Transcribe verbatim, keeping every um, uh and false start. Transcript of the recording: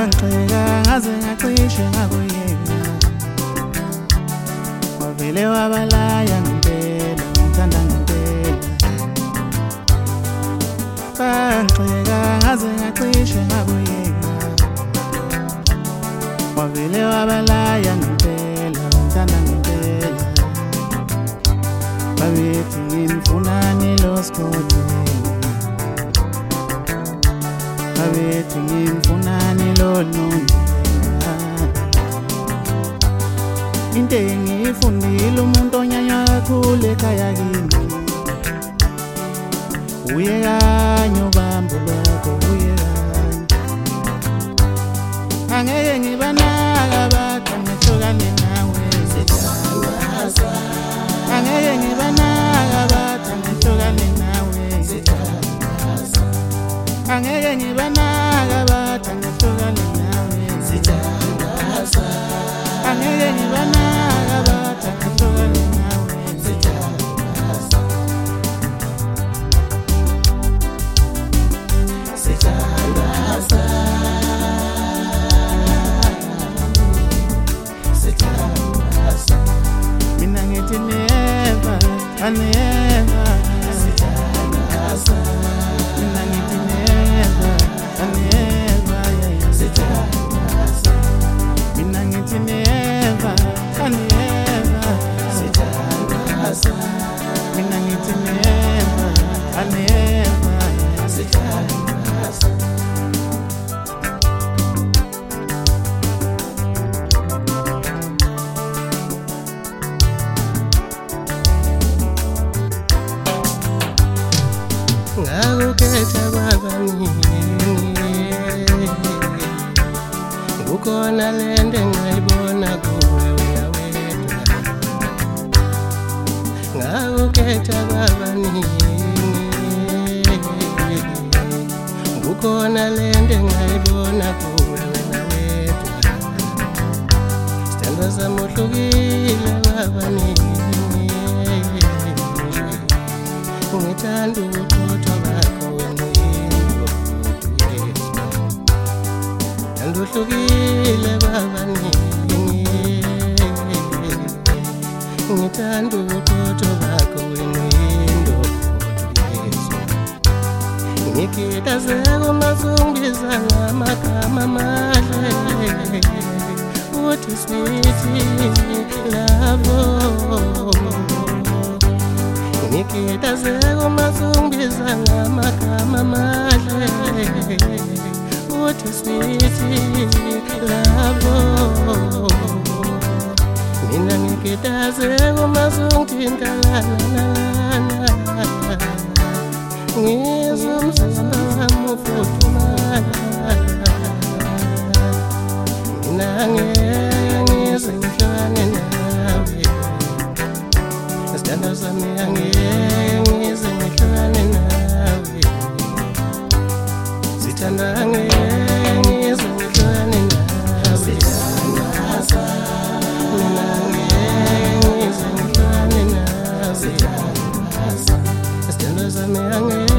ngangixeka ngaze ngacishe ngakuyeka wavele wabalaya ngempela ngithanda ngempela ngangixeka ngaze ngacishe ngakuyeka wavele wabalaya ngempela ngithanda ngempela babethi ngimfunani lo skoti babethi ngimfunani lo nonina into engifundile umuntu onyanya kakhulu ekhaya kimi uye kanye ubambo lwakho uye kanye angeke ngibanaka bathi ngihlukane nawe sithandaza angeke ngibanaka bathi ngihlukane nawe sithandaza angeke ngibanaka bathi ngihlukane nawe sithandaza angeke ngibanaka bathi ngihlukane nawe sithandaza sithandaza sithandaza mina ngithi never never sithandaza mina ngithi never never sithandaza mina ngithi never never sithandaza mina ngithi never never sithandaza ngakukhetha kwabanini kukhona lento engayibona kuwe wena wedwa ngakukhetha kwabanini kukhona lento engayibona kuwe wena wedwa sithando sami uhlukile kwabanini ngithanda ubuqotho bakho wena Yesu anduhlukile kwabanini ngithanda ubuqotho bakho wena Yesu ngikhathazeka uma ungibiza ngamagama amahle uthi sweet love ngikhathazeka uma ungibiza ngamagama amahle uthi sweet love mina ngikhathazeka uma ungithinta lana ngizwa umzimba wami ufuthumala mina ngeke ngize ngihlukane nawe sithando sami angeke ngize ngihlukane nawe sithando angeke ngize ngihlukane nawe sithandaza mina angeke ngize ngihlukane nawe sithandaza sithando sami angeke